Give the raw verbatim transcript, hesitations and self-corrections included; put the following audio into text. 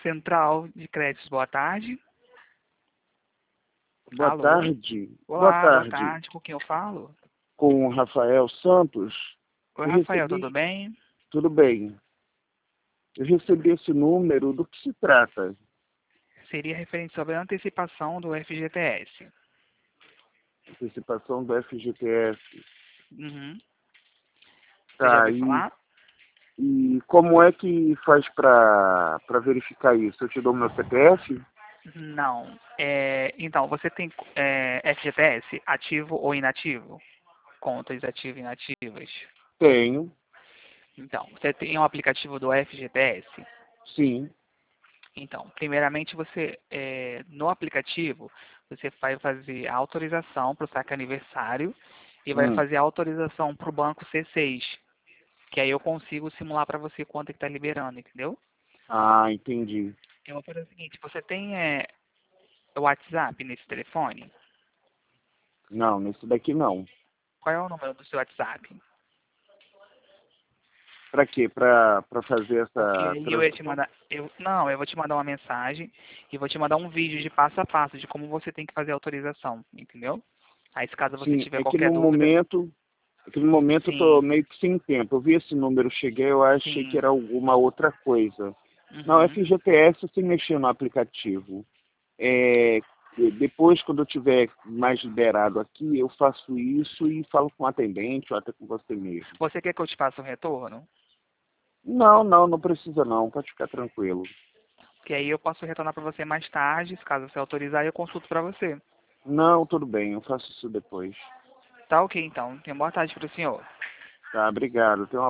Central de Créditos, boa tarde. Boa Alô? tarde. Olá, Boa boa tarde. tarde. Com quem eu falo? Com o Rafael Santos. Oi, Eu Rafael, recebi... tudo bem? Tudo bem. Eu recebi esse número. Do que se trata? Seria referente sobre a antecipação do F G T S. Antecipação do F G T S. Uhum. Você já Tá, ouviu e, falar? e como é que faz para para verificar isso? Eu te dou meu C P F? Não. É, então, você tem é, F G T S ativo ou inativo? Contas ativas e inativas. Tenho, Então, você tem um aplicativo do F G T S? sim. Então, primeiramente você, é, no aplicativo, você vai fazer a autorização para o saque aniversário e vai Hum. fazer a autorização para o banco C seis, que aí eu consigo simular para você quanto é que está liberando, entendeu? Ah, entendi. Eu vou fazer o seguinte, você tem é, o WhatsApp nesse telefone? Não, nesse daqui não. Qual é o número do seu WhatsApp? Para quê? Para para fazer Porque essa aí eu ia te transação? mandar, eu, não, eu vou te mandar uma mensagem e vou te mandar um vídeo de passo a passo de como você tem que fazer a autorização, entendeu? Aí, se caso você Sim, tiver é que qualquer no dúvida, momento Naquele momento eu tô sim, meio que sem tempo. Eu vi esse número, cheguei, eu achei que sim, era alguma outra coisa. Não, uhum. F G T S eu sei mexer no aplicativo. É, depois, quando eu tiver mais liberado aqui, eu faço isso e falo com o atendente ou até com você mesmo. Você quer que eu te faça um retorno? Não, não, não precisa não, pode ficar tranquilo. Que aí eu posso retornar para você mais tarde, se caso você autorizar, eu consulto para você. Não, tudo bem, eu faço isso depois. Tá ok, então. Tenha boa tarde para o senhor. Tá, obrigado. Tenha uma